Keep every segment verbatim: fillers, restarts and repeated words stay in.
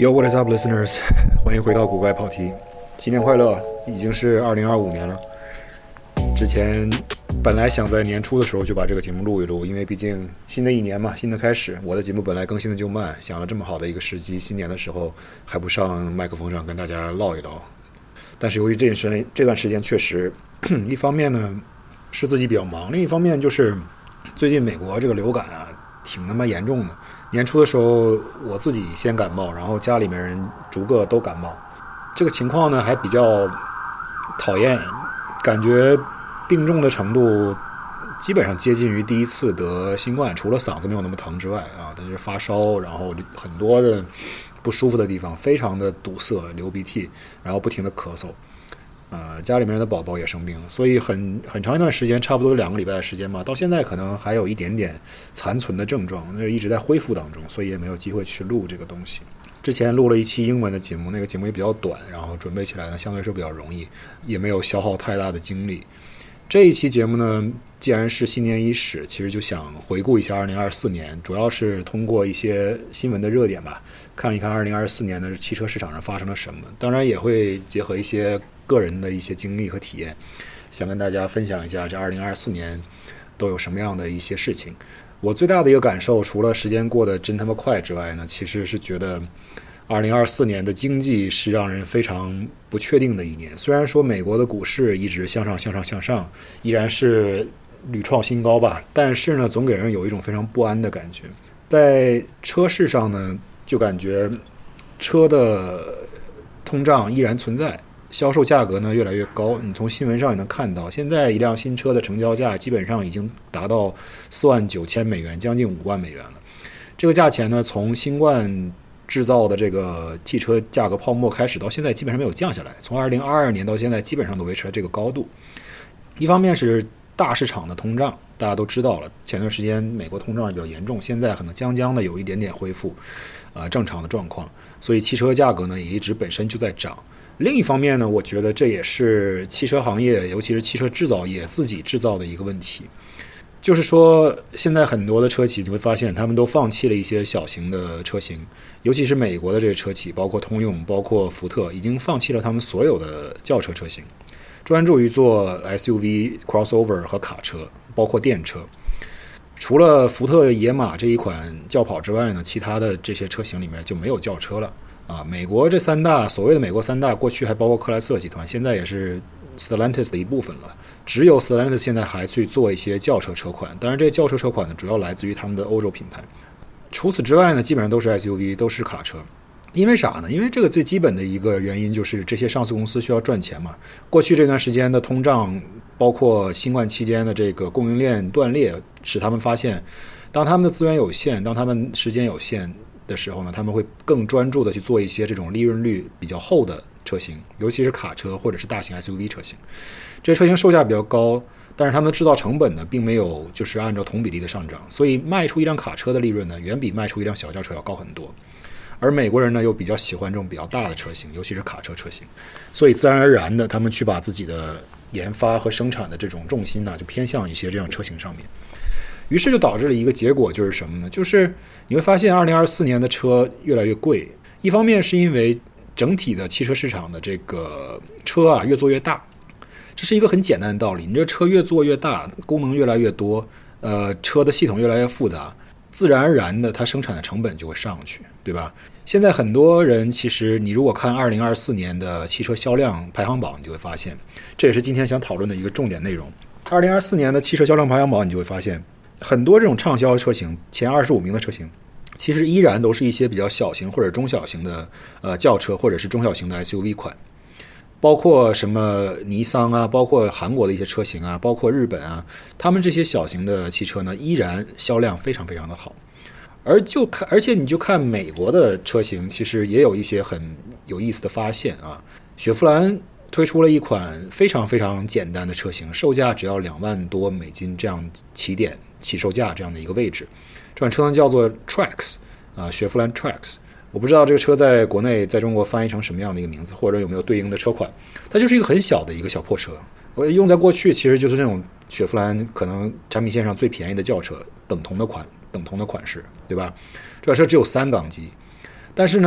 Yo, what is up, listeners？ 欢迎回到古怪跑题，新年快乐！已经是二零二五年了。之前本来想在年初的时候就把这个节目录一录，因为毕竟新的一年嘛，新的开始，我的节目本来更新的就慢，想了这么好的一个时机，新年的时候还不上麦克风上跟大家唠一唠。但是由于这段时间这段时间确实，一方面呢是自己比较忙，另一方面就是最近美国这个流感啊挺他妈严重的。年初的时候我自己先感冒，然后家里面人逐个都感冒，这个情况呢还比较讨厌，感觉病重的程度基本上接近于第一次得新冠，除了嗓子没有那么疼之外啊，但是发烧，然后很多的不舒服的地方，非常的堵塞，流鼻涕，然后不停的咳嗽。呃，家里面的宝宝也生病了，所以很很长一段时间，差不多两个礼拜的时间嘛，到现在可能还有一点点残存的症状，那一直在恢复当中，所以也没有机会去录这个东西。之前录了一期英文的节目，那个节目也比较短，然后准备起来呢相对来说比较容易，也没有消耗太大的精力。这一期节目呢，既然是新年伊始，其实就想回顾一下二零二四年，主要是通过一些新闻的热点吧，看一看二零二四年的汽车市场上发生了什么，当然也会结合一些个人的一些经历和体验，想跟大家分享一下这二零二四年都有什么样的一些事情。我最大的一个感受，除了时间过得真他妈快之外呢，其实是觉得二零二四年的经济是让人非常不确定的一年。虽然说美国的股市一直向上向上向上，依然是屡创新高吧，但是呢总给人有一种非常不安的感觉。在车市上呢，就感觉车的通胀依然存在，销售价格呢越来越高，你从新闻上也能看到，现在一辆新车的成交价基本上已经达到四万九千美元，将近五万美元了。这个价钱呢，从新冠制造的这个汽车价格泡沫开始到现在基本上没有降下来，从二零二二年到现在基本上都维持了这个高度。一方面是大市场的通胀，大家都知道了，前段时间美国通胀比较严重，现在可能将将的有一点点恢复呃正常的状况，所以汽车价格呢也一直本身就在涨。另一方面呢，我觉得这也是汽车行业，尤其是汽车制造业自己制造的一个问题，就是说现在很多的车企你会发现他们都放弃了一些小型的车型，尤其是美国的这些车企，包括通用，包括福特，已经放弃了他们所有的轿车车型，专注于做 S U V、crossover 和卡车，包括电车。除了福特野马这一款轿跑之外呢，其他的这些车型里面就没有轿车了啊。美国这三大，所谓的美国三大，过去还包括克莱斯勒集团，现在也是 Stellantis 的一部分了。只有 Stellantis 现在还去做一些轿车车款，当然这些轿车车款呢，主要来自于他们的欧洲品牌。除此之外呢，基本上都是 S U V， 都是卡车。因为啥呢？因为这个最基本的一个原因就是这些上市公司需要赚钱嘛。过去这段时间的通胀，包括新冠期间的这个供应链断裂，使他们发现，当他们的资源有限，当他们时间有限的时候呢，他们会更专注的去做一些这种利润率比较厚的车型，尤其是卡车或者是大型 S U V 车型。这些车型售价比较高，但是他们的制造成本呢并没有就是按照同比例的上涨，所以卖出一辆卡车的利润呢远比卖出一辆小轿车要高很多。而美国人呢又比较喜欢这种比较大的车型，尤其是卡车车型，所以自然而然的他们去把自己的研发和生产的这种重心呢就偏向一些这样车型上面。于是就导致了一个结果，就是什么呢？就是你会发现二零二四年的车越来越贵，一方面是因为整体的汽车市场的这个车啊越做越大，这是一个很简单的道理，你这车越做越大，功能越来越多，呃，车的系统越来越复杂，自然而然的它生产的成本就会上去，对吧？现在很多人其实你如果看二零二四年的汽车销量排行榜，你就会发现，这也是今天想讨论的一个重点内容。二零二四年的汽车销量排行榜，你就会发现很多这种畅销车型，前二十五名的车型，其实依然都是一些比较小型或者中小型的呃轿车，或者是中小型的 S U V 款，包括什么尼桑啊，包括韩国的一些车型啊，包括日本啊，他们这些小型的汽车呢，依然销量非常非常的好。而就看，而且你就看美国的车型，其实也有一些很有意思的发现啊。雪佛兰推出了一款非常非常简单的车型，售价只要两万多美金，这样起点起售价这样的一个位置。这款车呢叫做 Trax 啊，雪佛兰 Trax。我不知道这个车在国内在中国翻译成什么样的一个名字，或者有没有对应的车款。它就是一个很小的一个小破车，我用在过去其实就是那种雪佛兰可能产品线上最便宜的轿车，等同的款等同的款式，对吧？这款车只有三缸机，但是呢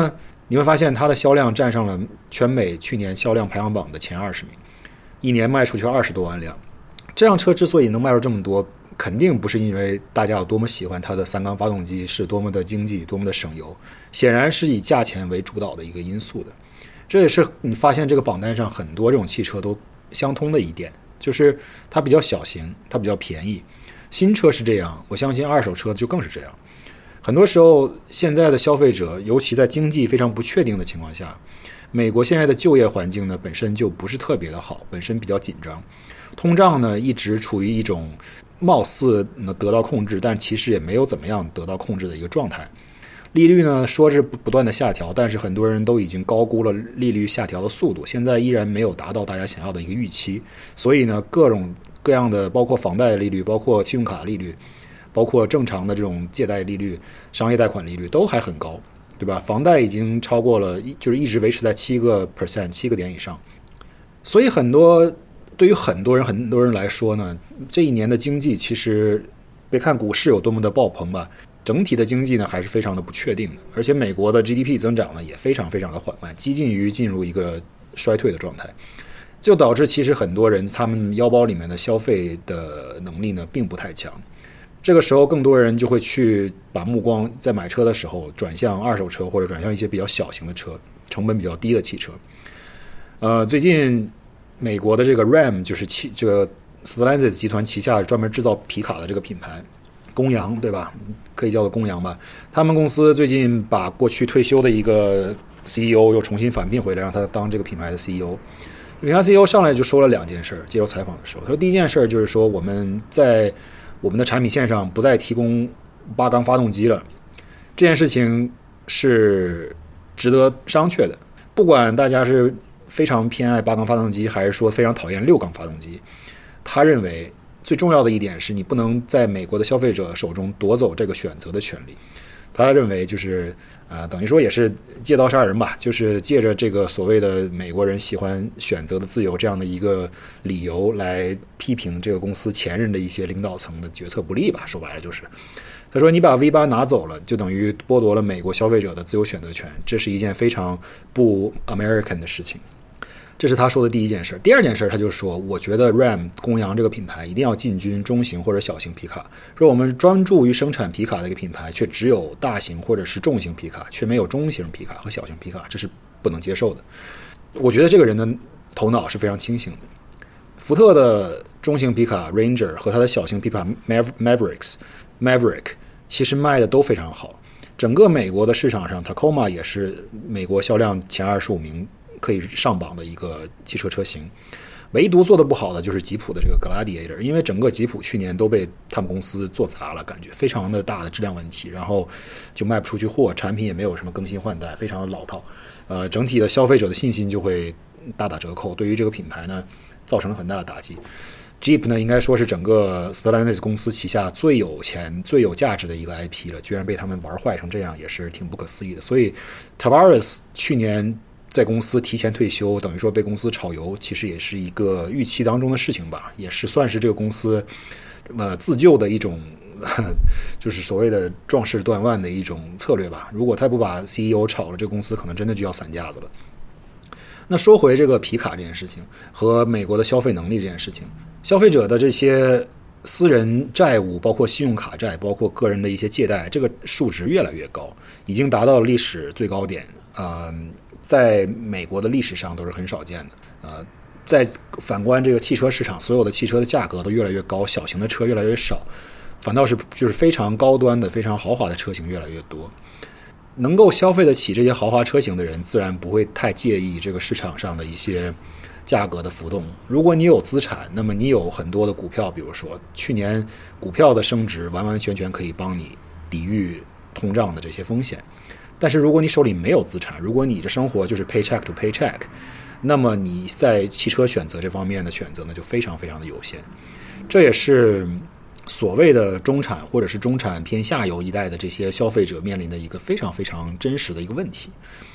你会发现它的销量占上了全美去年销量排行榜的前二十名，一年卖出去二十多万辆。这辆车之所以能卖出这么多，肯定不是因为大家有多么喜欢它的三缸发动机是多么的经济多么的省油，显然是以价钱为主导的一个因素的。这也是你发现这个榜单上很多这种汽车都相通的一点，就是它比较小型，它比较便宜。新车是这样，我相信二手车就更是这样。很多时候现在的消费者，尤其在经济非常不确定的情况下，美国现在的就业环境呢本身就不是特别的好，本身比较紧张，通胀呢一直处于一种貌似呢得到控制，但其实也没有怎么样得到控制的一个状态。利率呢说是不断的下调，但是很多人都已经高估了利率下调的速度，现在依然没有达到大家想要的一个预期。所以呢各种各样的，包括房贷利率，包括信用卡利率，包括正常的这种借贷利率、商业贷款利率都还很高，对吧？房贷已经超过了，就是一直维持在七个 percent 七个点以上。所以很多对于很多人很多人来说呢，这一年的经济其实别看股市有多么的爆棚吧，整体的经济呢还是非常的不确定的，而且美国的 G D P 增长呢也非常非常的缓慢，接近于进入一个衰退的状态，就导致其实很多人他们腰包里面的消费的能力呢并不太强。这个时候更多人就会去把目光在买车的时候转向二手车，或者转向一些比较小型的车，成本比较低的汽车。呃，最近美国的这个 Ram 就是汽这个 Stellantis 集团旗下专门制造皮卡的这个品牌，公羊对吧？可以叫做公羊吧。他们公司最近把过去退休的一个 C E O 又重新返聘回来，让他当这个品牌的 C E O。品牌 C E O 上来就说了两件事，接受采访的时候，他说第一件事就是说我们在我们的产品线上不再提供八缸发动机了，这件事情是值得商榷的。不管大家是非常偏爱八缸发动机，还是说非常讨厌六缸发动机，他认为最重要的一点是你不能在美国的消费者手中夺走这个选择的权利。他认为就是啊、呃，等于说也是借刀杀人吧，就是借着这个所谓的美国人喜欢选择的自由这样的一个理由来批评这个公司前任的一些领导层的决策不力吧。说白了就是，他说你把 V 八 拿走了，就等于剥夺了美国消费者的自由选择权，这是一件非常不 American 的事情。这是他说的第一件事。第二件事，他就说我觉得 Ram 公羊这个品牌一定要进军中型或者小型皮卡，说我们专注于生产皮卡的一个品牌，却只有大型或者是重型皮卡，却没有中型皮卡和小型皮卡，这是不能接受的。我觉得这个人的头脑是非常清醒的。福特的中型皮卡 Ranger 和他的小型皮卡 Mavericks Maverick 其实卖的都非常好，整个美国的市场上 Tacoma 也是美国销量前二十五名可以上榜的一个汽车车型。唯独做的不好的就是吉普的这个 Gladiator， 因为整个吉普去年都被他们公司做砸了，感觉非常的大的质量问题，然后就卖不出去货，产品也没有什么更新换代，非常的老套，呃，整体的消费者的信心就会大打折扣，对于这个品牌呢造成了很大的打击。Jeep 呢应该说是整个 Stellantis 公司旗下最有钱最有价值的一个 I P 了，居然被他们玩坏成这样，也是挺不可思议的。所以 Tavares 去年在公司提前退休，等于说被公司炒鱿，其实也是一个预期当中的事情吧，也是算是这个公司呃自救的一种就是所谓的壮士断腕的一种策略吧。如果他不把 C E O 炒了，这个公司可能真的就要散架子了。那说回这个皮卡这件事情和美国的消费能力这件事情，消费者的这些私人债务，包括信用卡债，包括个人的一些借贷，这个数值越来越高，已经达到了历史最高点。呃，在美国的历史上都是很少见的。呃，在反观这个汽车市场，所有的汽车的价格都越来越高，小型的车越来越少，反倒是就是非常高端的、非常豪华的车型越来越多。能够消费得起这些豪华车型的人，自然不会太介意这个市场上的一些价格的浮动。如果你有资产，那么你有很多的股票，比如说去年股票的升值完完全全可以帮你抵御通胀的这些风险。但是如果你手里没有资产，如果你的生活就是 paycheck to paycheck， 那么你在汽车选择这方面的选择呢就非常非常的有限。这也是所谓的中产或者是中产偏下游一代的这些消费者面临的一个非常非常真实的一个问题。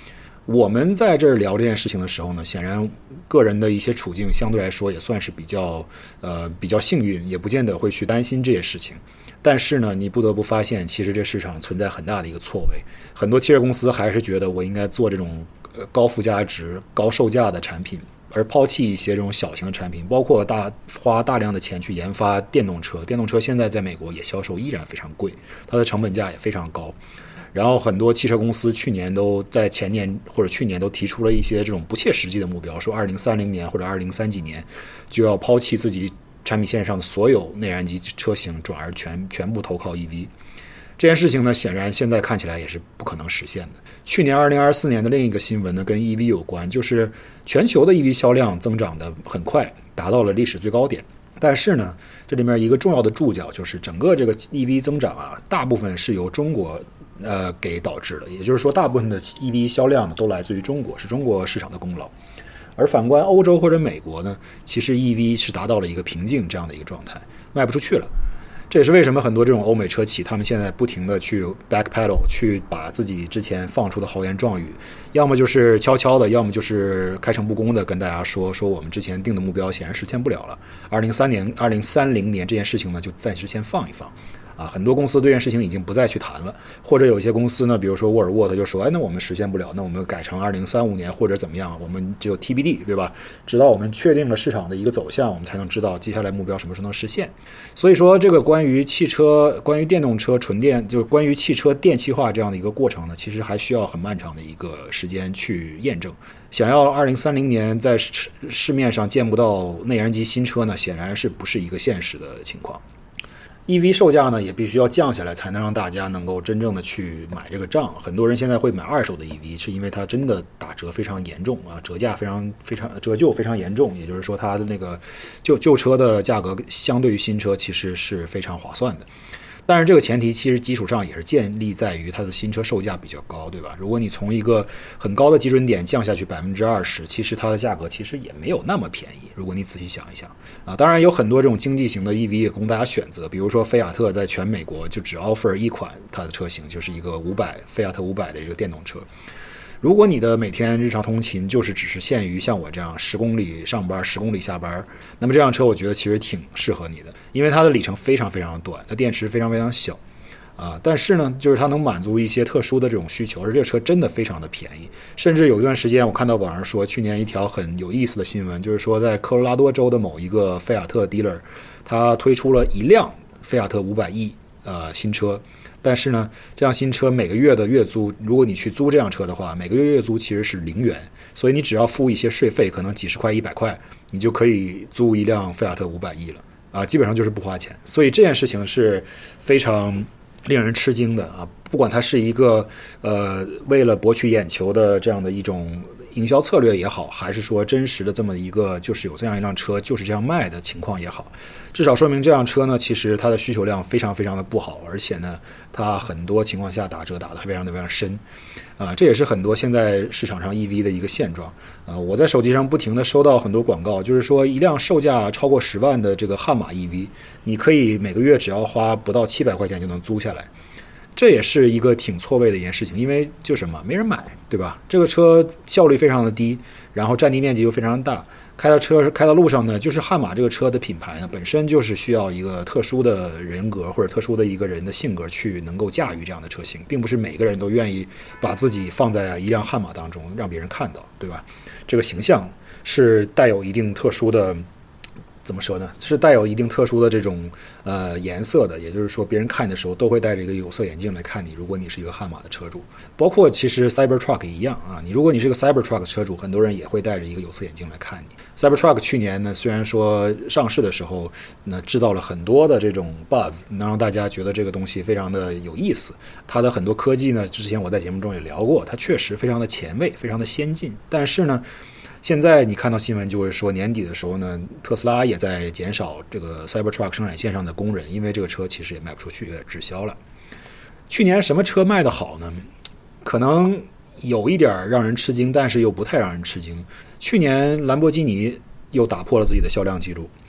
我们在这儿聊这件事情的时候呢，显然个人的一些处境相对来说也算是比较呃比较幸运，也不见得会去担心这些事情。但是呢，你不得不发现，其实这市场存在很大的一个错位，很多汽车公司还是觉得我应该做这种呃高附加值、高售价的产品，而抛弃一些这种小型的产品，包括大花大量的钱去研发电动车。电动车现在在美国也销售依然非常贵，它的成本价也非常高。然后很多汽车公司去年都在前年或者去年都提出了一些这种不切实际的目标，说二零三零年或者二零三几年就要抛弃自己产品线上的所有内燃机车型，转而全全部投靠 E V。这件事情呢，显然现在看起来也是不可能实现的。去年二零二四年的另一个新闻呢，跟 E V 有关，就是全球的 E V 销量增长的很快，达到了历史最高点。但是呢，这里面一个重要的注脚就是整个这个 E V 增长啊，大部分是由中国呃给导致的，也就是说，大部分的 E V 销量呢都来自于中国，是中国市场的功劳。而反观欧洲或者美国呢，其实 E V 是达到了一个瓶颈这样的一个状态，卖不出去了。这也是为什么很多这种欧美车企，他们现在不停的去 backpedal， 去把自己之前放出的豪言壮语，要么就是悄悄的，要么就是开诚布公的跟大家说，说我们之前定的目标显然实现不了了。二零三年、二零三零年这件事情呢，就暂时先放一放。啊，很多公司对这件事情已经不再去谈了，或者有一些公司呢，比如说沃尔沃，他就说，哎，那我们实现不了，那我们改成二零三五年或者怎么样，我们只有 T B D， 对吧？直到我们确定了市场的一个走向，我们才能知道接下来目标什么时候能实现。所以说，这个关于汽车、关于电动车、纯电，就是关于汽车电气化这样的一个过程呢，其实还需要很漫长的一个时间去验证。想要二零三零年在市面上见不到内燃机新车呢，显然是不是一个现实的情况。E V 售价呢也必须要降下来，才能让大家能够真正的去买这个账。很多人现在会买二手的 E V， 是因为它真的打折非常严重啊，折价非常非常折旧非常严重，也就是说它的那个旧旧车的价格相对于新车其实是非常划算的。但是这个前提其实基础上也是建立在于它的新车售价比较高，对吧？如果你从一个很高的基准点降下去 百分之二十， 其实它的价格其实也没有那么便宜，如果你仔细想一想啊。当然有很多这种经济型的 E V 也供大家选择，比如说菲亚特在全美国就只 offer 一款它的车型，就是一个五百菲亚特五百的一个电动车。如果你的每天日常通勤就是只是限于像我这样十公里上班十公里下班，那么这辆车我觉得其实挺适合你的，因为它的里程非常非常短，它电池非常非常小啊，但是呢就是它能满足一些特殊的这种需求，而这个车真的非常的便宜。甚至有一段时间我看到网上说，去年一条很有意思的新闻，就是说在科罗拉多州的某一个菲亚特 dealer， 他推出了一辆菲亚特五百 E 呃新车，但是呢，这辆新车每个月的月租，如果你去租这辆车的话，每个月月租其实是零元，所以你只要付一些税费，可能几十块、一百块，你就可以租一辆菲亚特五百 E 了啊，基本上就是不花钱。所以这件事情是非常令人吃惊的啊！不管它是一个呃为了博取眼球的这样的一种营销策略也好，还是说真实的这么一个就是有这样一辆车就是这样卖的情况也好，至少说明这辆车呢，其实它的需求量非常非常的不好，而且呢，它很多情况下打折打得非常的非常深，啊、呃，这也是很多现在市场上 E V 的一个现状。啊、呃，我在手机上不停的收到很多广告，就是说一辆售价超过十万的这个悍马 E V， 你可以每个月只要花不到七百块钱就能租下来。这也是一个挺错位的一件事情，因为就什么没人买，对吧？这个车效率非常的低，然后占地面积又非常大，开到车开到路上呢，就是悍马这个车的品牌呢，本身就是需要一个特殊的人格或者特殊的一个人的性格去能够驾驭这样的车型，并不是每个人都愿意把自己放在一辆悍马当中让别人看到，对吧？这个形象是带有一定特殊的。怎么说呢？是带有一定特殊的这种呃颜色的，也就是说，别人看你的时候都会戴着一个有色眼镜来看你。如果你是一个悍马的车主，包括其实 Cybertruck 也一样啊。你如果你是个 Cybertruck 车主，很多人也会戴着一个有色眼镜来看你。Cybertruck 去年呢，虽然说上市的时候呢制造了很多的这种 buzz， 能让大家觉得这个东西非常的有意思。它的很多科技呢，之前我在节目中也聊过，它确实非常的前卫，非常的先进。但是呢，现在你看到新闻就会说，年底的时候呢，特斯拉也在减少这个 Cybertruck 生产线上的工人，因为这个车其实也卖不出去，有点滞销了。去年什么车卖得好呢？可能有一点让人吃惊，但是又不太让人吃惊。去年兰博基尼又打破了自己的销量记录。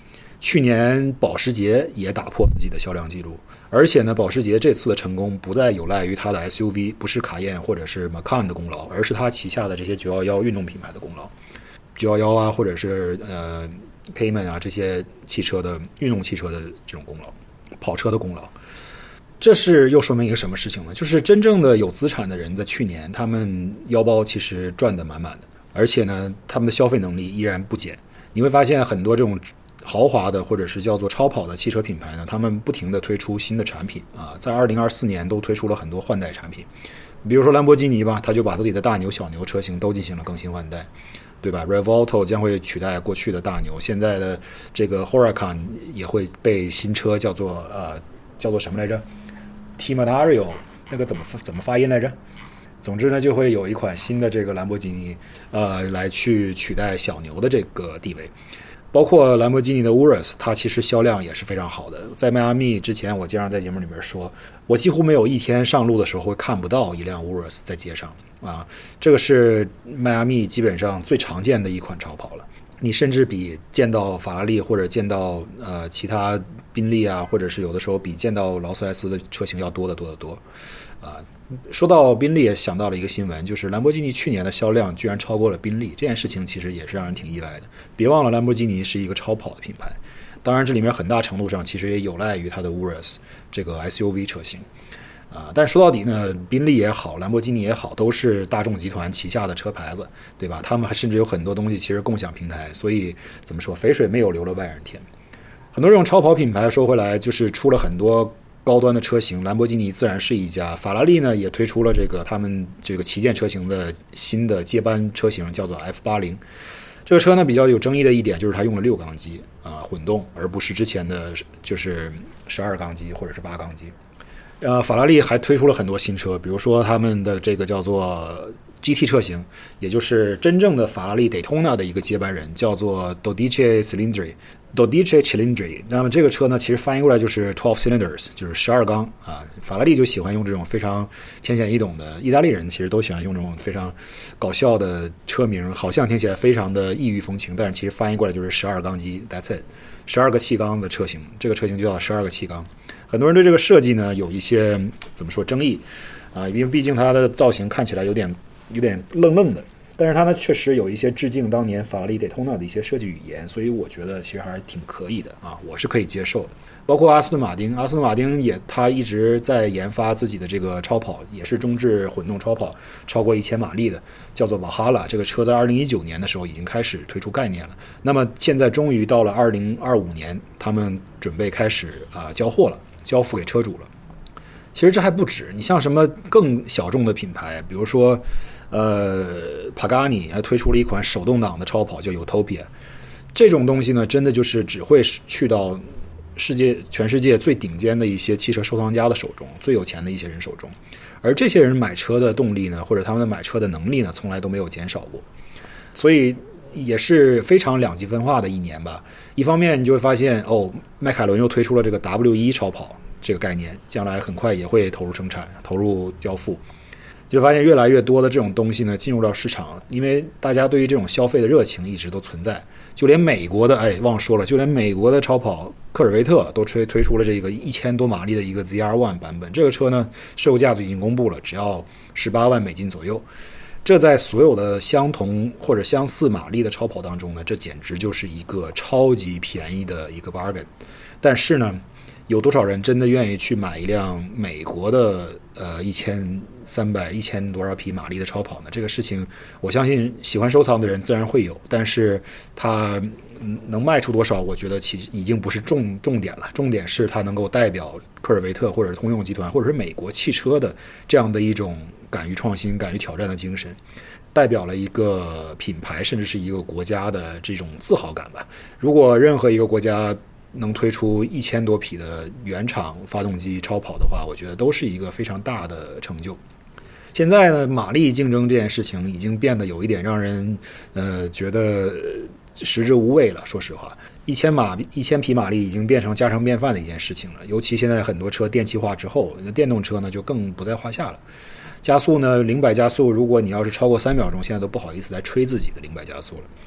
去年保时捷也打破自己的销量记录，而且呢，保时捷这次的成功不再有赖于它的 S U V， 不是卡宴或者是 Macan 的功劳，而是它旗下的这些九一一运动品牌的功劳。九一一啊，或者是呃 Cayman 啊这些汽车的运动汽车的这种功劳，跑车的功劳。这是又说明一个什么事情呢？就是真正的有资产的人在去年，他们腰包其实赚得满满的，而且呢，他们的消费能力依然不减。你会发现很多这种豪华的或者是叫做超跑的汽车品牌呢，他们不停地推出新的产品啊，在二零二四年都推出了很多换代产品。比如说兰博基尼吧，他就把自己的大牛、小牛车型都进行了更新换代，对吧 ？Revolto 将会取代过去的大牛，现在的这个 Huracan 也会被新车叫做呃叫做什么来着 ？Temerario 那个怎么怎么发音来着？总之呢，就会有一款新的这个兰博基尼，呃，来去取代小牛的这个地位。包括兰博基尼的 Urus， 它其实销量也是非常好的。在迈阿密之前，我经常在节目里面说，我几乎没有一天上路的时候会看不到一辆 Urus 在街上啊。这个是迈阿密基本上最常见的一款超跑了。你甚至比见到法拉利或者见到呃其他宾利啊，或者是有的时候比见到劳斯莱斯的车型要多得多得多啊。说到宾利，也想到了一个新闻，就是兰博基尼去年的销量居然超过了宾利，这件事情其实也是让人挺意外的。别忘了兰博基尼是一个超跑的品牌，当然这里面很大程度上其实也有赖于它的 Urus 这个 S U V 车型啊。但说到底呢，宾利也好，兰博基尼也好，都是大众集团旗下的车牌子，对吧？他们甚至有很多东西其实共享平台，所以怎么说，肥水没有流了外人田。很多这种超跑品牌说回来，就是出了很多高端的车型，兰博基尼自然是一家，法拉利呢也推出了这个他们这个旗舰车型的新的接班车型，叫做 F 八十。这个车呢比较有争议的一点就是它用了六缸机啊、呃、混动，而不是之前的就是十二缸机或者是八缸机。呃，法拉利还推出了很多新车，比如说他们的这个叫做 G T 车型，也就是真正的法拉利 Daytona 的一个接班人，叫做 Dodici Cilindri。Dodici Cilindri， 那么这个车呢，其实翻译过来就是twelve cylinders， 就是十二缸啊。法拉利就喜欢用这种非常浅显易懂的，意大利人其实都喜欢用这种非常搞笑的车名，好像听起来非常的异域风情，但是其实翻译过来就是十二缸机 ，That's it， 十二个气缸的车型，这个车型就叫十二个气缸。很多人对这个设计呢有一些怎么说争议啊，因为毕竟它的造型看起来有点有点愣愣的。但是它呢，确实有一些致敬当年法拉利 Daytona 的一些设计语言，所以我觉得其实还是挺可以的啊，我是可以接受的。包括阿斯顿马丁，阿斯顿马丁也他一直在研发自己的这个超跑，也是中置混动超跑，超过一千马力的，叫做瓦哈拉。这个车在二零一九年的时候已经开始推出概念了。那么现在终于到了二零二五年，他们准备开始啊、呃、交货了，交付给车主了。其实这还不止，你像什么更小众的品牌，比如说。呃，帕加尼还推出了一款手动挡的超跑，叫 Utopia。这种东西呢，真的就是只会去到世界全世界最顶尖的一些汽车收藏家的手中，最有钱的一些人手中。而这些人买车的动力呢，或者他们的买车的能力呢，从来都没有减少过。所以也是非常两极分化的一年吧。一方面你就会发现，哦，迈凯伦又推出了这个 W 一 超跑这个概念，将来很快也会投入生产、投入交付。就发现越来越多的这种东西呢进入到市场，因为大家对于这种消费的热情一直都存在。就连美国的，哎，忘说了，就连美国的超跑科尔维特都推推出了这个一千多马力的一个 Z R 一 版本。这个车呢，售价已经公布了，只要十八万美金左右。这在所有的相同或者相似马力的超跑当中呢，这简直就是一个超级便宜的一个 bargain。但是呢，有多少人真的愿意去买一辆美国的呃一千三百一千多少匹马力的超跑呢？这个事情，我相信喜欢收藏的人自然会有，但是它能卖出多少，我觉得其实已经不是重重点了。重点是它能够代表科尔维特或者是通用集团或者是美国汽车的这样的一种敢于创新、敢于挑战的精神，代表了一个品牌甚至是一个国家的这种自豪感吧。如果任何一个国家能推出一千多匹的原厂发动机超跑的话，我觉得都是一个非常大的成就。现在呢，马力竞争这件事情已经变得有一点让人呃觉得食之无味了。说实话，一千马一千匹马力已经变成家常便饭的一件事情了。尤其现在很多车电气化之后，电动车呢就更不在话下了。加速呢，零百加速，如果你要是超过三秒钟，现在都不好意思来吹自己的零百加速了。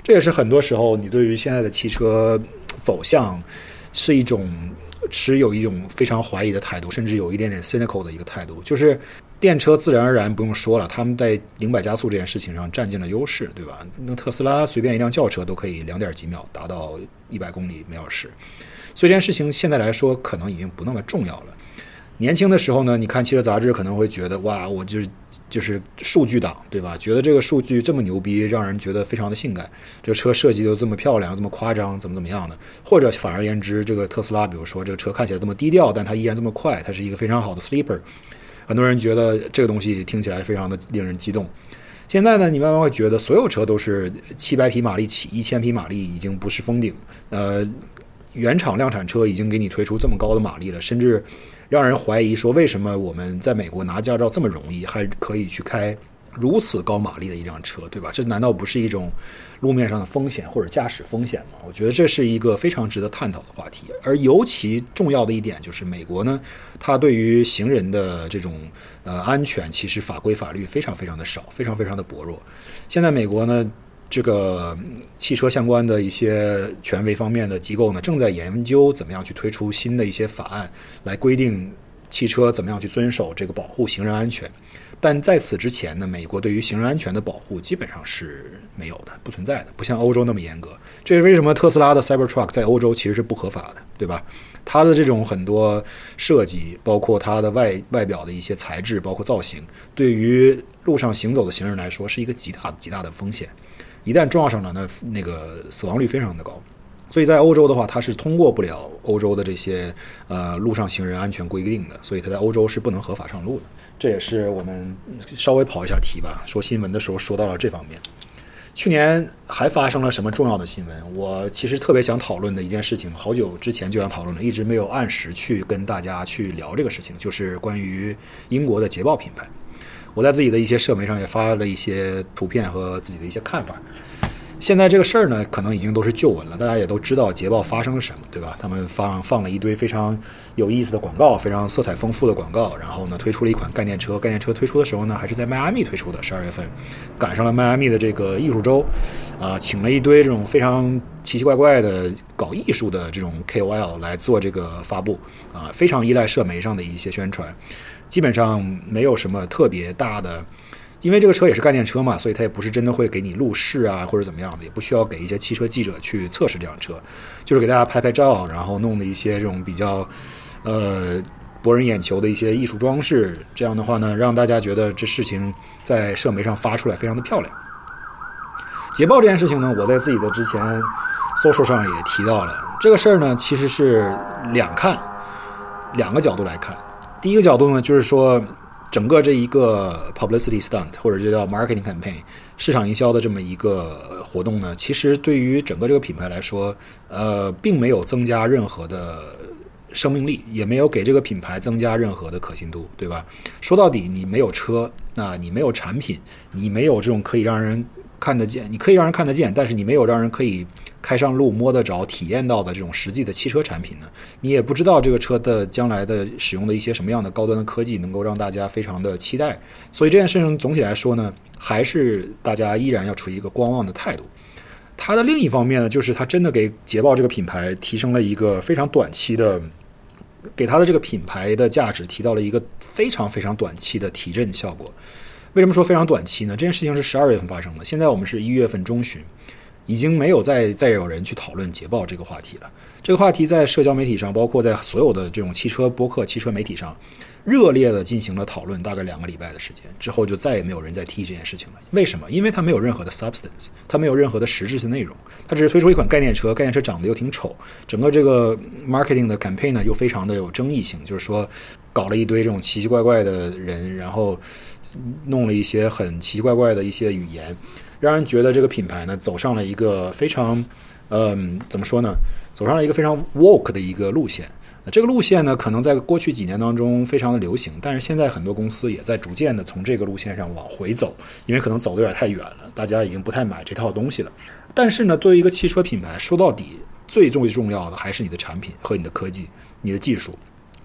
这也是很多时候你对于现在的汽车走向是一种持有一种非常怀疑的态度，甚至有一点点 cynical 的一个态度，就是电车自然而然不用说了，他们在零百加速这件事情上占尽了优势，对吧？那特斯拉随便一辆轿车都可以两点几秒达到一百公里每小时，所以这件事情现在来说可能已经不那么重要了。年轻的时候呢，你看汽车杂志可能会觉得哇，我就是就是数据党，对吧？觉得这个数据这么牛逼，让人觉得非常的性感。这个车设计又这么漂亮，这么夸张，怎么怎么样的？或者反而言之，这个特斯拉，比如说这个车看起来这么低调，但它依然这么快，它是一个非常好的 sleeper。很多人觉得这个东西听起来非常的令人激动。现在呢，你慢慢会觉得所有车都是七百匹马力起，一千匹马力已经不是封顶。呃，原厂量产车已经给你推出这么高的马力了，甚至让人怀疑说，为什么我们在美国拿驾照这么容易，还可以去开如此高马力的一辆车，对吧？这难道不是一种路面上的风险或者驾驶风险吗？我觉得这是一个非常值得探讨的话题。而尤其重要的一点就是，美国呢，它对于行人的这种呃安全，其实法规法律非常非常的少，非常非常的薄弱。现在美国呢，这个汽车相关的一些权威方面的机构呢，正在研究怎么样去推出新的一些法案，来规定汽车怎么样去遵守这个保护行人安全。但在此之前呢，美国对于行人安全的保护基本上是没有的，不存在的，不像欧洲那么严格。这是为什么特斯拉的 Cybertruck 在欧洲其实是不合法的，对吧？它的这种很多设计，包括它的外外表的一些材质，包括造型，对于路上行走的行人来说是一个极大极大的风险。一旦撞上了呢，那个死亡率非常的高。所以在欧洲的话，它是通过不了欧洲的这些呃路上行人安全规定的，所以它在欧洲是不能合法上路的。这也是我们稍微跑一下题吧，说新闻的时候说到了这方面。去年还发生了什么重要的新闻？我其实特别想讨论的一件事情，好久之前就想讨论了，一直没有按时去跟大家去聊这个事情，就是关于英国的捷豹品牌。我在自己的一些社媒上也发了一些图片和自己的一些看法。现在这个事儿呢，可能已经都是旧闻了，大家也都知道捷豹发生了什么，对吧？他们放放了一堆非常有意思的广告，非常色彩丰富的广告，然后呢，推出了一款概念车。概念车推出的时候呢，还是在迈阿密推出的，十二月份，赶上了迈阿密的这个艺术周，啊、呃，请了一堆这种非常奇奇怪怪的搞艺术的这种 K O L 来做这个发布，啊、呃，非常依赖社媒上的一些宣传，基本上没有什么特别大的。因为这个车也是概念车嘛，所以它也不是真的会给你路试啊或者怎么样的，也不需要给一些汽车记者去测试这辆车，就是给大家拍拍照，然后弄的一些这种比较呃博人眼球的一些艺术装饰，这样的话呢，让大家觉得这事情在社媒上发出来非常的漂亮。捷豹这件事情呢，我在自己的之前 social 上也提到了，这个事儿呢其实是两看两个角度来看。第一个角度呢，就是说整个这一个 publicity stunt 或者就叫 marketing campaign 市场营销的这么一个活动呢，其实对于整个这个品牌来说，呃，并没有增加任何的生命力，也没有给这个品牌增加任何的可信度，对吧？说到底，你没有车，那你没有产品，你没有这种可以让人看得见，你可以让人看得见，但是你没有让人可以开上路摸得着体验到的这种实际的汽车产品呢，你也不知道这个车的将来的使用的一些什么样的高端的科技能够让大家非常的期待。所以这件事情总体来说呢，还是大家依然要处于一个观望的态度。它的另一方面呢，就是它真的给捷豹这个品牌提升了一个非常短期的，给它的这个品牌的价值提到了一个非常非常短期的提振效果。为什么说非常短期呢？这件事情是十二月份发生的，现在我们是一月份中旬，已经没有再再有人去讨论捷豹这个话题了。这个话题在社交媒体上，包括在所有的这种汽车播客、汽车媒体上，热烈的进行了讨论，大概两个礼拜的时间之后，就再也没有人再提这件事情了。为什么？因为它没有任何的 substance， 它没有任何的实质性内容，它只是推出一款概念车，概念车长得又挺丑，整个这个 marketing 的 campaign 呢又非常的有争议性，就是说搞了一堆这种奇奇怪怪的人，然后弄了一些很奇奇怪怪的一些语言，让人觉得这个品牌呢走上了一个非常嗯怎么说呢走上了一个非常 woke 的一个路线。这个路线呢可能在过去几年当中非常的流行，但是现在很多公司也在逐渐的从这个路线上往回走，因为可能走得有点太远了，大家已经不太买这套东西了。但是呢，作为一个汽车品牌，说到底最最重要的还是你的产品和你的科技、你的技术。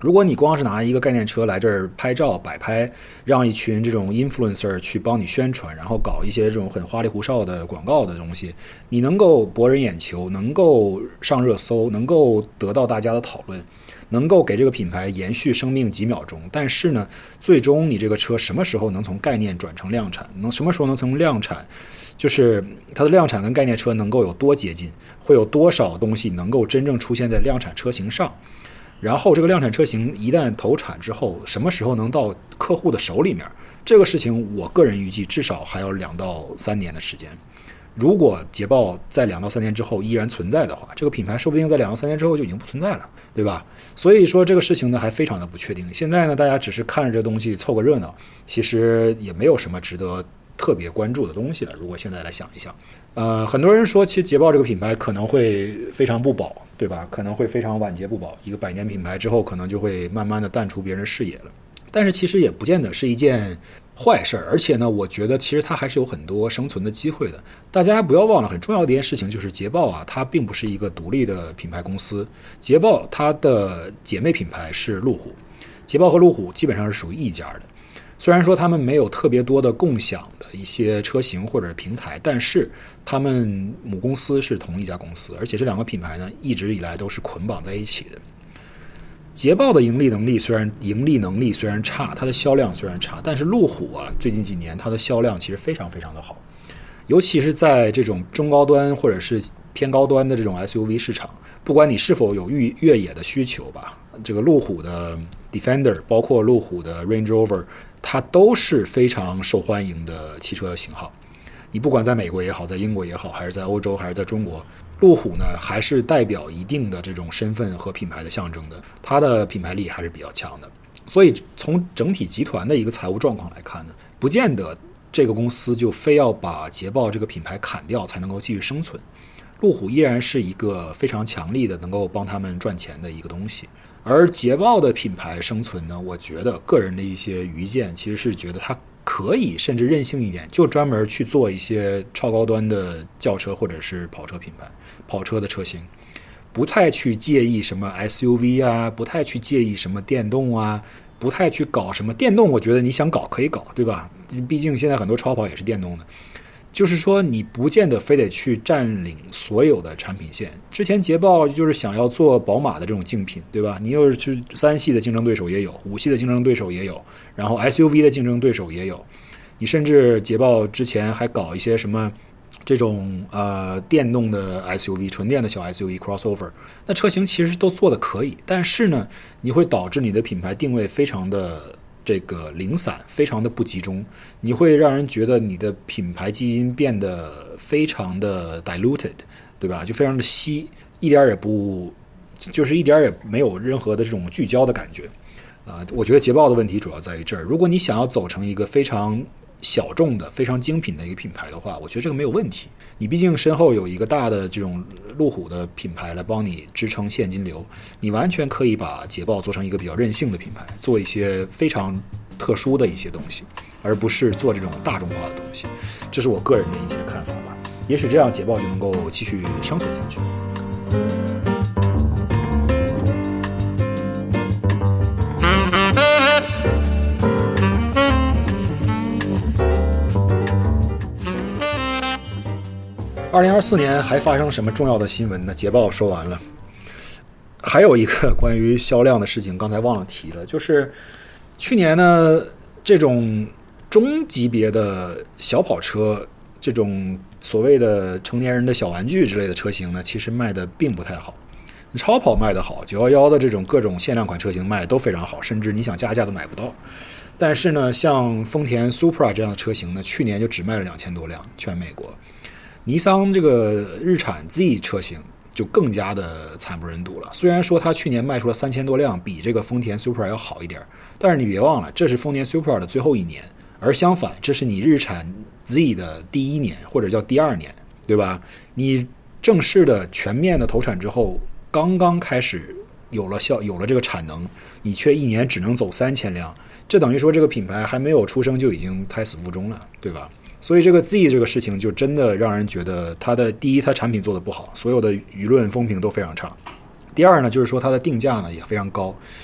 如果你光是拿一个概念车来这儿拍照摆拍，让一群这种 influencer 去帮你宣传，然后搞一些这种很花里胡哨的广告的东西，你能够博人眼球，能够上热搜，能够得到大家的讨论，能够给这个品牌延续生命几秒钟，但是呢，最终你这个车什么时候能从概念转成量产，能什么时候能从量产，就是它的量产跟概念车能够有多接近，会有多少东西能够真正出现在量产车型上，然后这个量产车型一旦投产之后，什么时候能到客户的手里面，这个事情我个人预计至少还要两到三年的时间。如果捷豹在两到三年之后依然存在的话，这个品牌说不定在两到三年之后就已经不存在了，对吧？所以说这个事情呢还非常的不确定。现在呢大家只是看着这东西凑个热闹，其实也没有什么值得特别关注的东西了。如果现在来想一想，呃，很多人说其实捷豹这个品牌可能会非常不保，对吧？可能会非常晚节不保，一个百年品牌之后可能就会慢慢的淡出别人视野了。但是其实也不见得是一件坏事，而且呢，我觉得其实它还是有很多生存的机会的。大家不要忘了很重要的一件事情，就是捷豹啊，它并不是一个独立的品牌公司。捷豹它的姐妹品牌是路虎，捷豹和路虎基本上是属于一家的。虽然说他们没有特别多的共享的一些车型或者平台，但是他们母公司是同一家公司，而且这两个品牌呢一直以来都是捆绑在一起的。捷豹的盈利能力虽然盈利能力虽然差，它的销量虽然差，但是路虎啊最近几年它的销量其实非常非常的好，尤其是在这种中高端或者是偏高端的这种 S U V 市场，不管你是否有越野的需求吧，这个路虎的 Defender 包括路虎的 Range Rover 它都是非常受欢迎的汽车型号。你不管在美国也好，在英国也好，还是在欧洲还是在中国，路虎呢还是代表一定的这种身份和品牌的象征的，它的品牌力还是比较强的。所以从整体集团的一个财务状况来看呢，不见得这个公司就非要把捷豹这个品牌砍掉才能够继续生存。路虎依然是一个非常强力的能够帮他们赚钱的一个东西。而捷豹的品牌生存呢，我觉得个人的一些愚见其实是觉得它可以甚至任性一点，就专门去做一些超高端的轿车或者是跑车品牌，跑车的车型，不太去介意什么 S U V 啊，不太去介意什么电动啊，不太去搞什么电动。我觉得你想搞可以搞，对吧？毕竟现在很多超跑也是电动的。就是说你不见得非得去占领所有的产品线。之前捷豹就是想要做宝马的这种竞品，对吧？你又是去三系的竞争对手也有，五系的竞争对手也有，然后 S U V 的竞争对手也有。你甚至捷豹之前还搞一些什么这种呃电动的 S U V， 纯电的小 S U V crossover， 那车型其实都做的可以，但是呢，你会导致你的品牌定位非常的这个零散，非常的不集中，你会让人觉得你的品牌基因变得非常的 diluted， 对吧？就非常的稀，一点也不，就是一点也没有任何的这种聚焦的感觉。啊、呃，我觉得捷豹的问题主要在于这儿。如果你想要走成一个非常小众的、非常精品的一个品牌的话，我觉得这个没有问题。你毕竟身后有一个大的这种路虎的品牌来帮你支撑现金流，你完全可以把捷豹做成一个比较任性的品牌，做一些非常特殊的一些东西，而不是做这种大众化的东西。这是我个人的一些看法吧。也许这样捷豹就能够继续生存下去。二零二四年还发生什么重要的新闻呢？捷豹说完了，还有一个关于销量的事情，刚才忘了提了，就是去年呢，这种中级别的小跑车，这种所谓的成年人的小玩具之类的车型呢，其实卖的并不太好。超跑卖得好，九一一的这种各种限量款车型卖的都非常好，甚至你想加价都买不到。但是呢，像丰田 Supra 这样的车型呢，去年就只卖了两千多辆，全美国。尼桑这个日产 Z 车型就更加的惨不忍睹了。虽然说它去年卖出了三千多辆，比这个丰田 Supra 要好一点，但是你别忘了，这是丰田 Supra 的最后一年，而相反，这是你日产 Z 的第一年或者叫第二年，对吧？你正式的全面的投产之后，刚刚开始有了效，有了这个产能，你却一年只能走三千辆，这等于说这个品牌还没有出生就已经胎死腹中了，对吧？所以这个 Z 这个事情就真的让人觉得它的第一，它产品做的不好，所有的舆论风评都非常差。第二呢，就是说它的定价呢也非常高。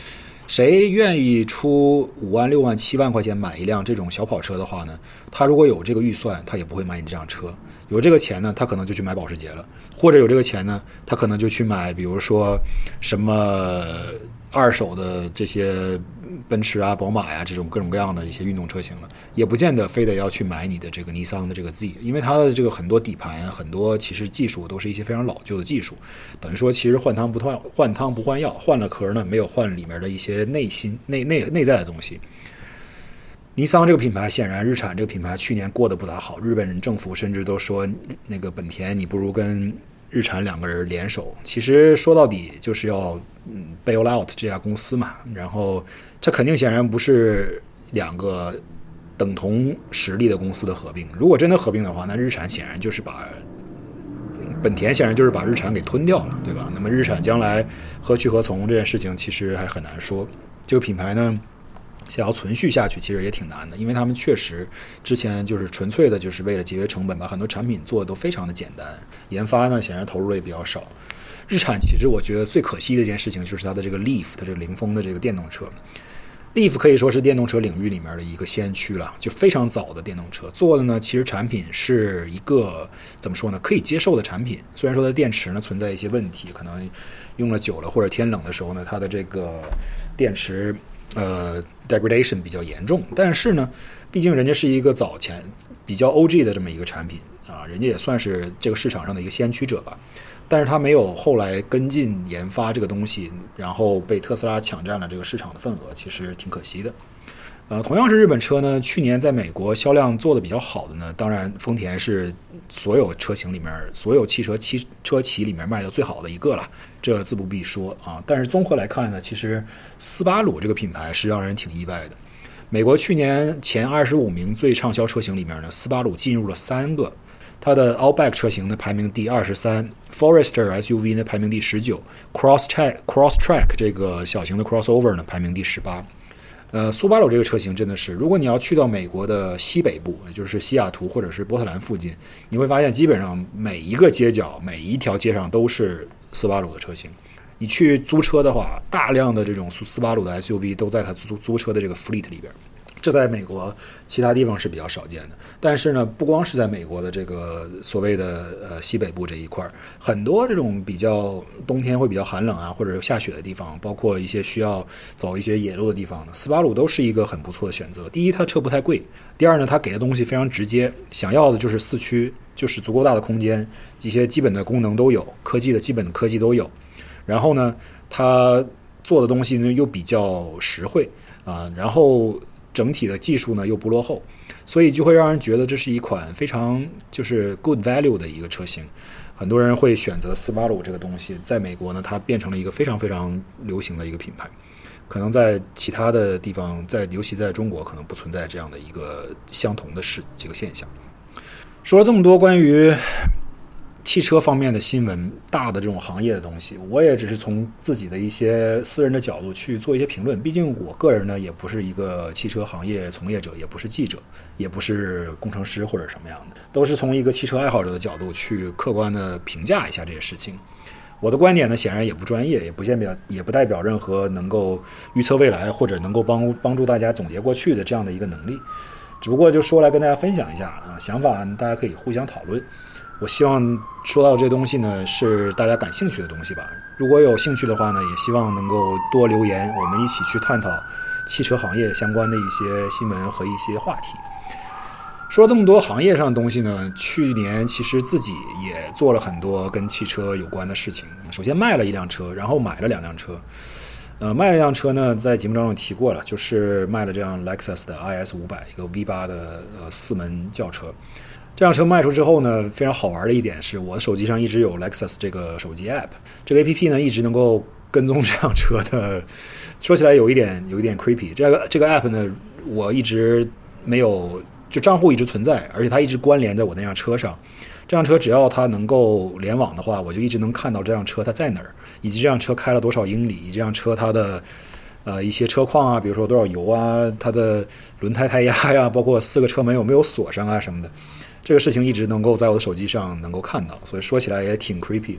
谁愿意出五万、六万、七万块钱买一辆这种小跑车的话呢？他如果有这个预算，他也不会买你这辆车。有这个钱呢，他可能就去买保时捷了，或者有这个钱呢，他可能就去买，比如说什么二手的这些奔驰啊、宝马呀、啊、这种各种各样的一些运动车型了，也不见得非得要去买你的这个尼桑的这个 Z， 因为它的这个很多底盘、很多其实技术都是一些非常老旧的技术，等于说其实换汤不换换汤不换药，换了壳呢，没有换里面的一些内心内内内在的东西。尼桑这个品牌，显然日产这个品牌去年过得不咋好，日本政府甚至都说那个本田你不如跟日产两个人联手，其实说到底就是要嗯 bail out 这家公司嘛，然后这肯定显然不是两个等同实力的公司的合并。如果真的合并的话，那日产显然就是把本田显然就是把日产给吞掉了，对吧？那么日产将来何去何从这件事情其实还很难说。这个品牌呢，想要存续下去其实也挺难的，因为他们确实之前就是纯粹的就是为了节约成本，把很多产品做的都非常的简单，研发呢显然投入的也比较少。日产其实我觉得最可惜的一件事情就是它的这个 Leaf， 它这个凌风的这个电动车。Leaf 可以说是电动车领域里面的一个先驱了，就非常早的电动车做的呢，其实产品是一个怎么说呢，可以接受的产品。虽然说它的电池呢存在一些问题，可能用了久了或者天冷的时候呢，它的这个电池呃 degradation 比较严重，但是呢，毕竟人家是一个早前比较 O G 的这么一个产品啊，人家也算是这个市场上的一个先驱者吧。但是他没有后来跟进研发这个东西，然后被特斯拉抢占了这个市场的份额，其实挺可惜的。呃，同样是日本车呢，去年在美国销量做的比较好的呢，当然丰田是所有车型里面、所有汽车汽车企里面卖的最好的一个了，这自不必说啊。但是综合来看呢，其实斯巴鲁这个品牌是让人挺意外的。美国去年前二十五名最畅销车型里面呢，斯巴鲁进入了三个。它的 Outback 车型呢排名第二十三 ，Forester S U V 呢排名第十九 ，Crosstrack Crosstrack 这个小型的 crossover 呢排名第十八。呃，苏巴鲁这个车型真的是，如果你要去到美国的西北部，也就是西雅图或者是波特兰附近，你会发现基本上每一个街角、每一条街上都是斯巴鲁的车型。你去租车的话，大量的这种斯巴鲁的 S U V 都在它租租车的这个 fleet 里边。这在美国其他地方是比较少见的，但是呢，不光是在美国的这个所谓的呃西北部这一块，很多这种比较冬天会比较寒冷啊，或者有下雪的地方，包括一些需要走一些野路的地方呢，斯巴鲁都是一个很不错的选择。第一，它车不太贵；第二呢，它给的东西非常直接，想要的就是四驱，就是足够大的空间，一些基本的功能都有，科技的基本的科技都有。然后呢，它做的东西呢又比较实惠啊，然后整体的技术呢又不落后，所以就会让人觉得这是一款非常就是 good value 的一个车型。很多人会选择斯巴鲁这个东西，在美国呢，它变成了一个非常非常流行的一个品牌。可能在其他的地方，在尤其在中国，可能不存在这样的一个相同的事这个现象。说了这么多关于汽车方面的新闻，大的这种行业的东西，我也只是从自己的一些私人的角度去做一些评论。毕竟我个人呢，也不是一个汽车行业从业者，也不是记者，也不是工程师或者什么样的，都是从一个汽车爱好者的角度去客观的评价一下这些事情。我的观点呢，显然也不专业，也不代表也不代表任何能够预测未来或者能够帮帮助大家总结过去的这样的一个能力。只不过就说来跟大家分享一下啊，想法大家可以互相讨论。我希望说到这些东西呢，是大家感兴趣的东西吧。如果有兴趣的话呢，也希望能够多留言，我们一起去探讨汽车行业相关的一些新闻和一些话题。说了这么多行业上的东西呢，去年其实自己也做了很多跟汽车有关的事情。首先卖了一辆车，然后买了两辆车。呃，卖了一辆车呢，在节目当中提过了，就是卖了这辆 Lexus 的 I S 五百，一个 V 八 的呃四门轿车。这辆车卖出之后呢，非常好玩的一点是，我的手机上一直有 Lexus 这个手机 app， 这个 A P P 呢一直能够跟踪这辆车的。说起来有一点有一点 creepy， 这个这个 app 呢，我一直没有，就账户一直存在，而且它一直关联在我那辆车上。这辆车只要它能够联网的话，我就一直能看到这辆车它在哪儿，以及这辆车开了多少英里，以及这辆车它的呃一些车况啊，比如说多少油啊，它的轮胎胎压呀，包括四个车门有没有锁上啊什么的。这个事情一直能够在我的手机上能够看到，所以说起来也挺 creepy 的。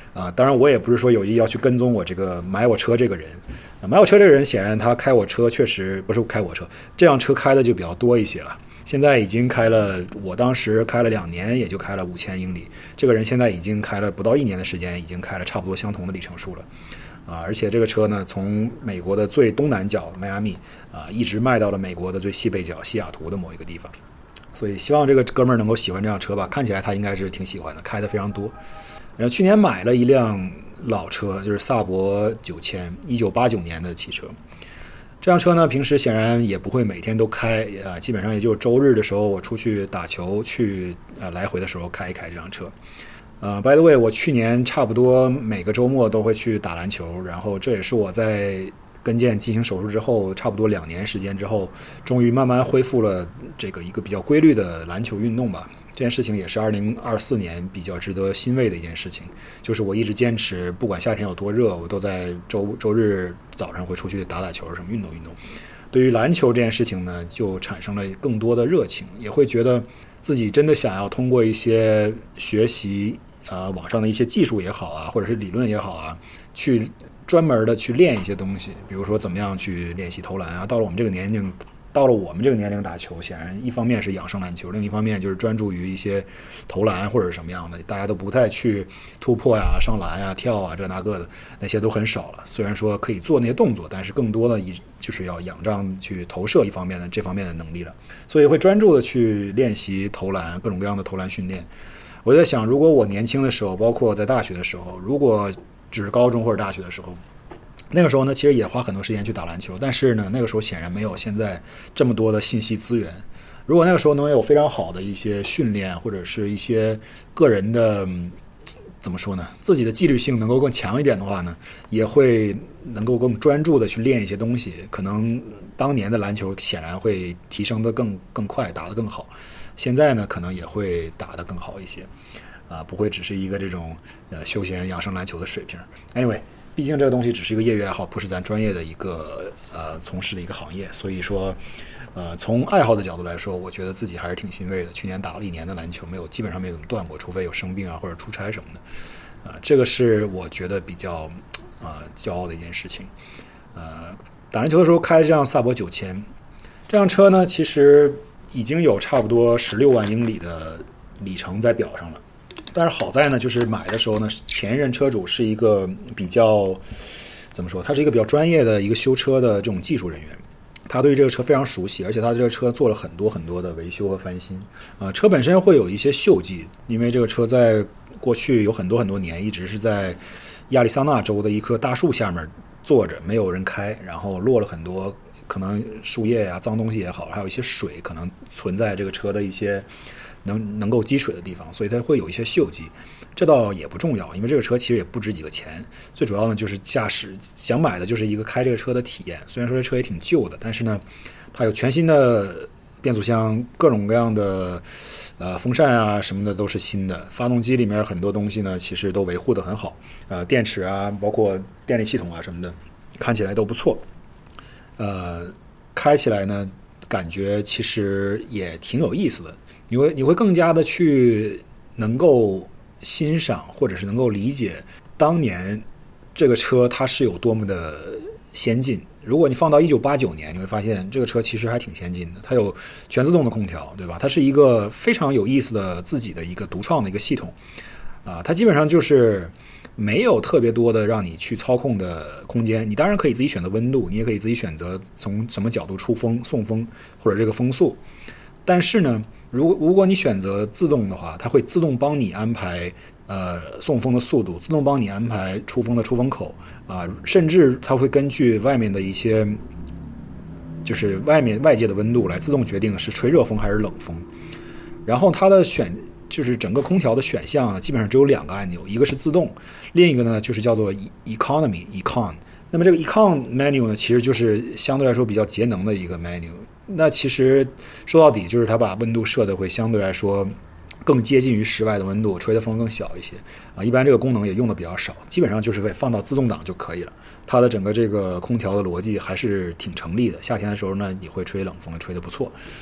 啊，当然我也不是说有意要去跟踪我这个买我车这个人，啊、买我车这个人显然他开我车确实不是开我车，这辆车开的就比较多一些了。现在已经开了，我当时开了两年，也就开了五千英里。这个人现在已经开了不到一年的时间，已经开了差不多相同的里程数了，啊，而且这个车呢，从美国的最东南角迈阿密啊，一直卖到了美国的最西北角西雅图的某一个地方。所以希望这个哥们儿能够喜欢这辆车吧，看起来他应该是挺喜欢的，开的非常多。然后去年买了一辆老车，就是萨博九千，一九八九年的汽车。这辆车呢，平时显然也不会每天都开，呃，基本上也就是周日的时候我出去打球去呃来回的时候开一开这辆车。呃 by the way 我去年差不多每个周末都会去打篮球，然后这也是我在跟腱进行手术之后差不多两年时间之后，终于慢慢恢复了这个一个比较规律的篮球运动吧。这件事情也是二零二四年比较值得欣慰的一件事情，就是我一直坚持，不管夏天有多热，我都在周周日早上会出去打打球，什么运动运动。对于篮球这件事情呢，就产生了更多的热情，也会觉得自己真的想要通过一些学习，呃，网上的一些技术也好啊，或者是理论也好啊，去专门的去练一些东西，比如说怎么样去练习投篮啊。到了我们这个年龄。到了我们这个年龄打球，显然一方面是养生篮球，另一方面就是专注于一些投篮或者什么样的，大家都不太去突破呀、上篮呀、跳啊这那个的，那些都很少了。虽然说可以做那些动作，但是更多的就是要仰仗去投射一方面的这方面的能力了，所以会专注的去练习投篮，各种各样的投篮训练。我在想，如果我年轻的时候，包括在大学的时候，如果只是高中或者大学的时候，那个时候呢，其实也花很多时间去打篮球，但是呢，那个时候显然没有现在这么多的信息资源。如果那个时候能有非常好的一些训练，或者是一些个人的怎么说呢，自己的纪律性能够更强一点的话呢，也会能够更专注的去练一些东西。可能当年的篮球显然会提升的更更快，打得更好。现在呢，可能也会打得更好一些，啊，不会只是一个这种呃休闲养生篮球的水平。Anyway。毕竟这个东西只是一个业余爱好，不是咱专业的一个呃从事的一个行业，所以说，呃，从爱好的角度来说，我觉得自己还是挺欣慰的。去年打了一年的篮球，没有基本上没有怎么断过，除非有生病啊或者出差什么的，啊、呃，这个是我觉得比较啊、呃、骄傲的一件事情。呃，打篮球的时候开这辆萨博九千，这辆车呢其实已经有差不多十六万英里的里程在表上了。但是好在呢，就是买的时候呢，前任车主是一个比较怎么说？他是一个比较专业的一个修车的这种技术人员，他对于这个车非常熟悉，而且他这个车做了很多很多的维修和翻新。呃，车本身会有一些锈迹，因为这个车在过去有很多很多年一直是在亚利桑那州的一棵大树下面坐着，没有人开，然后落了很多可能树叶呀、脏东西也好，还有一些水可能存在这个车的一些。能能够积水的地方，所以它会有一些锈迹，这倒也不重要，因为这个车其实也不值几个钱。最主要呢就是驾驶，想买的就是一个开这个车的体验。虽然说这车也挺旧的，但是呢，它有全新的变速箱，各种各样的呃风扇啊什么的都是新的。发动机里面很多东西呢，其实都维护得很好，呃，电池啊，包括电力系统啊什么的，看起来都不错。呃，开起来呢，感觉其实也挺有意思的。你会你会更加的去能够欣赏或者是能够理解当年这个车它是有多么的先进。如果你放到一九八九年，你会发现这个车其实还挺先进的。它有全自动的空调，对吧？它是一个非常有意思的自己的一个独创的一个系统啊，它基本上就是没有特别多的让你去操控的空间。你当然可以自己选择温度，你也可以自己选择从什么角度出风、送风或者这个风速，但是呢。如果如果你选择自动的话，它会自动帮你安排呃送风的速度，自动帮你安排出风的出风口啊、呃，甚至它会根据外面的一些就是外面外界的温度来自动决定是吹热风还是冷风。然后它的选就是整个空调的选项呢，基本上只有两个按钮，一个是自动，另一个呢就是叫做 economy econ。那么这个 econ menu 呢，其实就是相对来说比较节能的一个 menu。那其实说到底就是它把温度设的会相对来说更接近于室外的温度，吹的风更小一些啊。一般这个功能也用的比较少，基本上就是会放到自动挡就可以了。它的整个这个空调的逻辑还是挺成立的。夏天的时候呢，你会吹冷风，吹得不错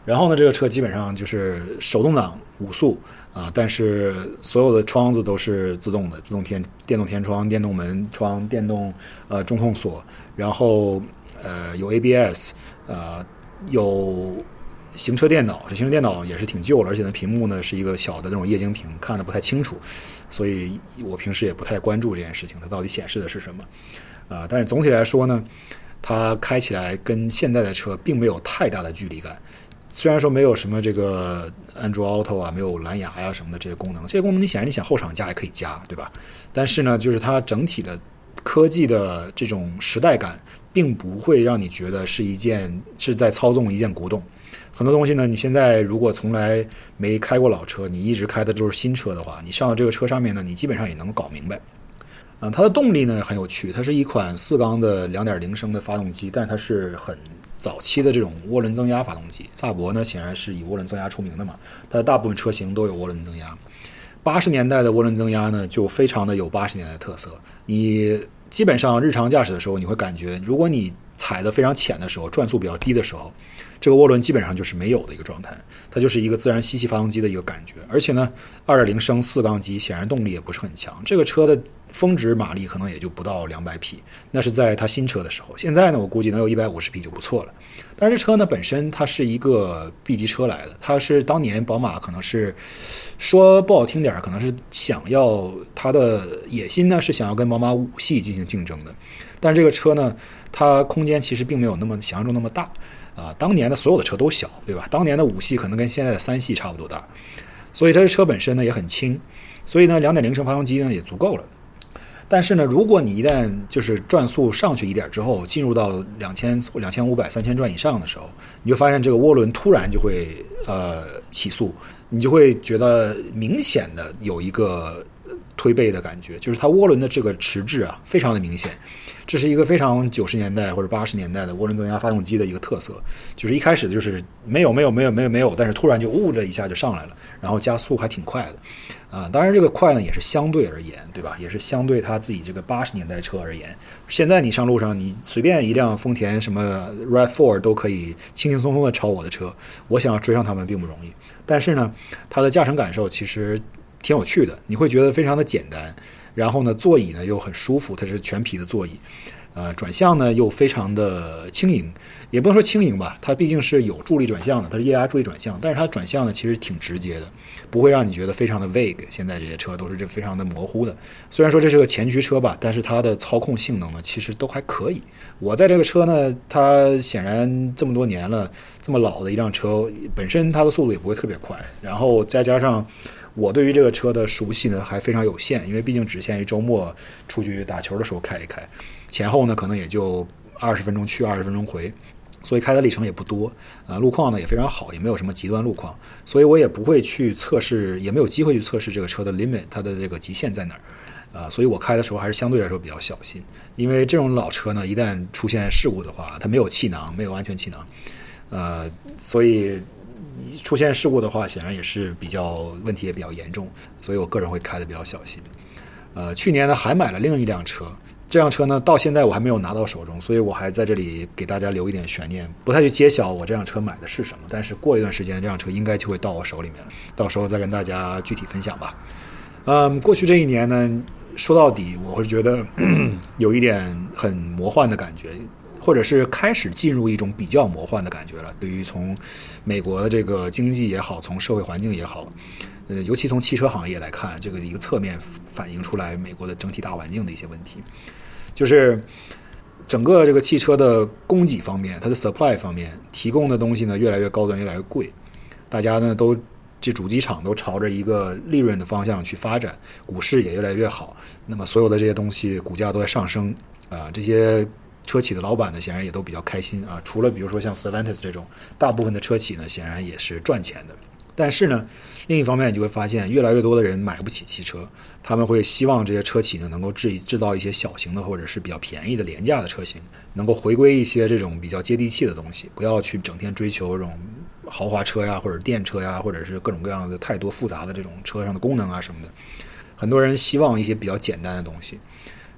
然后呢，这个车基本上就是手动挡五速啊，但是所有的窗子都是自动的，自动天电动天窗、电动门窗、电动呃中控锁，然后呃有 A B S， 呃有行车电脑，这行车电脑也是挺旧了，而且呢屏幕呢是一个小的那种液晶屏，看得不太清楚，所以我平时也不太关注这件事情，它到底显示的是什么啊、呃？但是总体来说呢，它开起来跟现代的车并没有太大的距离感。虽然说没有什么这个安卓 Auto 啊，没有蓝牙呀、啊、什么的这些功能，这些功能你显然你想后场加也可以加，对吧？但是呢，就是它整体的科技的这种时代感，并不会让你觉得是一件是在操纵一件古董。很多东西呢，你现在如果从来没开过老车，你一直开的都是新车的话，你上到这个车上面呢，你基本上也能搞明白。嗯，它的动力呢很有趣，它是一款四缸的 两点零 升的发动机，但是它是很早期的这种涡轮增压发动机。萨博呢显然是以涡轮增压出名的嘛，它的大部分车型都有涡轮增压。八十年代的涡轮增压呢就非常的有八十年代的特色，你基本上日常驾驶的时候，你会感觉如果你踩得非常浅的时候，转速比较低的时候，这个涡轮基本上就是没有的一个状态，它就是一个自然吸气发动机的一个感觉。而且呢 二点零 升四缸机显然动力也不是很强，这个车的峰值马力可能也就不到两百匹，那是在它新车的时候。现在呢我估计能有一百五十匹就不错了。但是这车呢本身它是一个 B 级车来的，它是当年宝马可能是说不好听点可能是想要它的野心呢是想要跟宝马五系进行竞争的，但是这个车呢它空间其实并没有那么想象中那么大啊。当年的所有的车都小，对吧？当年的五系可能跟现在的三系差不多大，所以它的车本身呢也很轻，所以呢 两点零 升发动机呢也足够了。但是呢，如果你一旦就是转速上去一点之后，进入到两千、两千五百、三千转以上的时候，你就发现这个涡轮突然就会呃起速，你就会觉得明显的有一个推背的感觉，就是它涡轮的这个迟滞啊，非常的明显。这是一个非常九十年代或者八十年代的涡轮增压发动机的一个特色，就是一开始就是没有没有没有没有没有，但是突然就呜的一下就上来了，然后加速还挺快的。啊，当然这个快呢也是相对而言，对吧？也是相对他自己这个八十年代车而言。现在你上路上，你随便一辆丰田什么 R A V 四 都可以轻轻松松的超我的车，我想要追上他们并不容易。但是呢，它的驾乘感受其实挺有趣的，你会觉得非常的简单，然后呢，座椅呢又很舒服，它是全皮的座椅。呃，转向呢又非常的轻盈，也不能说轻盈吧，它毕竟是有助力转向的，它是液压助力转向，但是它转向呢其实挺直接的，不会让你觉得非常的 vague。现在这些车都是这非常的模糊的，虽然说这是个前驱车吧，但是它的操控性能呢其实都还可以。我在这个车呢，它显然这么多年了，这么老的一辆车，本身它的速度也不会特别快，然后再加上我对于这个车的熟悉呢还非常有限，因为毕竟只限于周末出去打球的时候开一开，前后呢可能也就二十分钟去二十分钟回，所以开的里程也不多啊、呃，路况呢也非常好，也没有什么极端路况，所以我也不会去测试，也没有机会去测试这个车的 limit， 它的这个极限在哪儿啊、呃，所以我开的时候还是相对来说比较小心，因为这种老车呢一旦出现事故的话，它没有气囊，没有安全气囊，呃，所以出现事故的话显然也是比较问题也比较严重，所以我个人会开的比较小心。呃，去年呢还买了另一辆车，这辆车呢到现在我还没有拿到手中，所以我还在这里给大家留一点悬念，不太去揭晓我这辆车买的是什么，但是过一段时间这辆车应该就会到我手里面了，到时候再跟大家具体分享吧。嗯，过去这一年呢，说到底我会觉得有一点很魔幻的感觉，或者是开始进入一种比较魔幻的感觉了。对于从美国的这个经济也好，从社会环境也好，呃，尤其从汽车行业来看，这个一个侧面反映出来美国的整体大环境的一些问题，就是整个这个汽车的供给方面，它的 supply 方面提供的东西呢越来越高端，越来越贵，大家呢都这主机厂都朝着一个利润的方向去发展，股市也越来越好，那么所有的这些东西股价都在上升啊、呃，这些车企的老板呢显然也都比较开心啊，除了比如说像 Stellantis 这种，大部分的车企呢显然也是赚钱的。但是呢，另一方面你就会发现越来越多的人买不起汽车，他们会希望这些车企呢能够制制造一些小型的或者是比较便宜的廉价的车型，能够回归一些这种比较接地气的东西，不要去整天追求这种豪华车呀或者电车呀，或者是各种各样的太多复杂的这种车上的功能啊什么的。很多人希望一些比较简单的东西，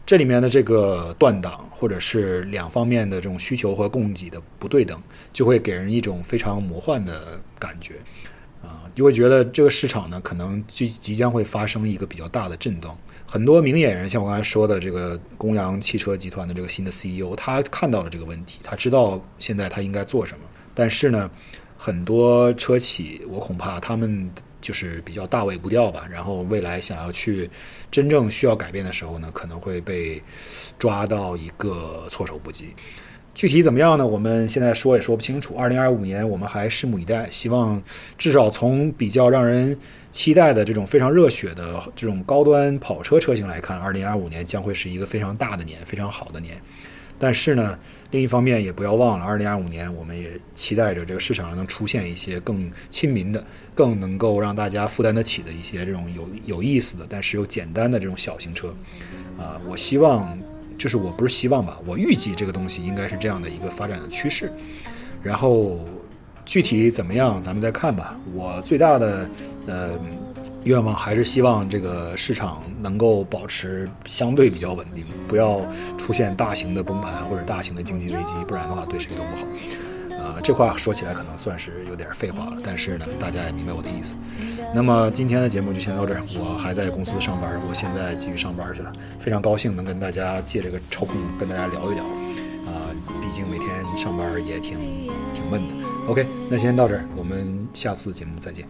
这里面的这个断档，或者是两方面的这种需求和供给的不对等，就会给人一种非常魔幻的感觉啊、呃，就会觉得这个市场呢，可能即即将会发生一个比较大的震荡。很多明眼人，像我刚才说的这个公羊汽车集团的这个新的 C E O， 他看到了这个问题，他知道现在他应该做什么。但是呢，很多车企，我恐怕他们就是比较大尾不掉吧，然后未来想要去真正需要改变的时候呢，可能会被抓到一个措手不及。具体怎么样呢？我们现在说也说不清楚。二零二五年我们还拭目以待，希望至少从比较让人期待的这种非常热血的这种高端跑车车型来看，二零二五年将会是一个非常大的年，非常好的年。但是呢，另一方面也不要忘了，二零二五年我们也期待着这个市场上能出现一些更亲民的、更能够让大家负担得起的一些这种有有意思的，但是又简单的这种小型车。啊、呃，我希望，就是我不是希望吧，我预计这个东西应该是这样的一个发展的趋势。然后具体怎么样，咱们再看吧。我最大的呃愿望还是希望这个市场能够保持相对比较稳定，不要出现大型的崩盘或者大型的经济危机，不然的话对谁都不好。呃，这话说起来可能算是有点废话了，但是呢，大家也明白我的意思。那么今天的节目就先到这儿，我还在公司上班，我现在继续上班去了。非常高兴能跟大家借这个抽空跟大家聊一聊，啊、呃，毕竟每天上班也挺挺闷的。OK， 那先到这儿，我们下次节目再见。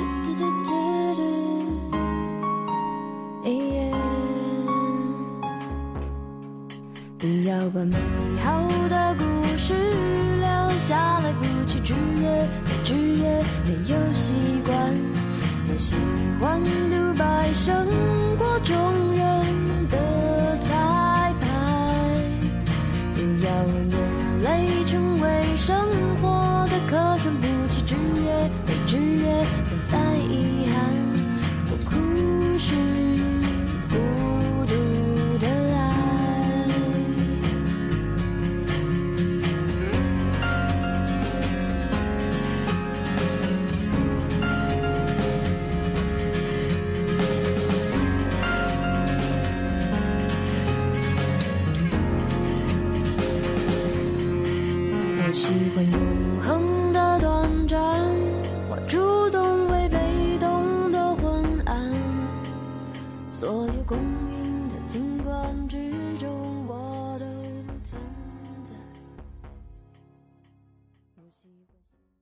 不要把美好的故事留下来，不去制约，没制约，没有习惯。我喜欢独白胜过众人的彩排，不要让眼泪成为生活的客船，不去制约，没制约，等待遗憾。我哭是孤独的爱。我喜欢永恒的短暂，我主动为被动的昏暗，所有公允的景观之中我都不存在。我喜欢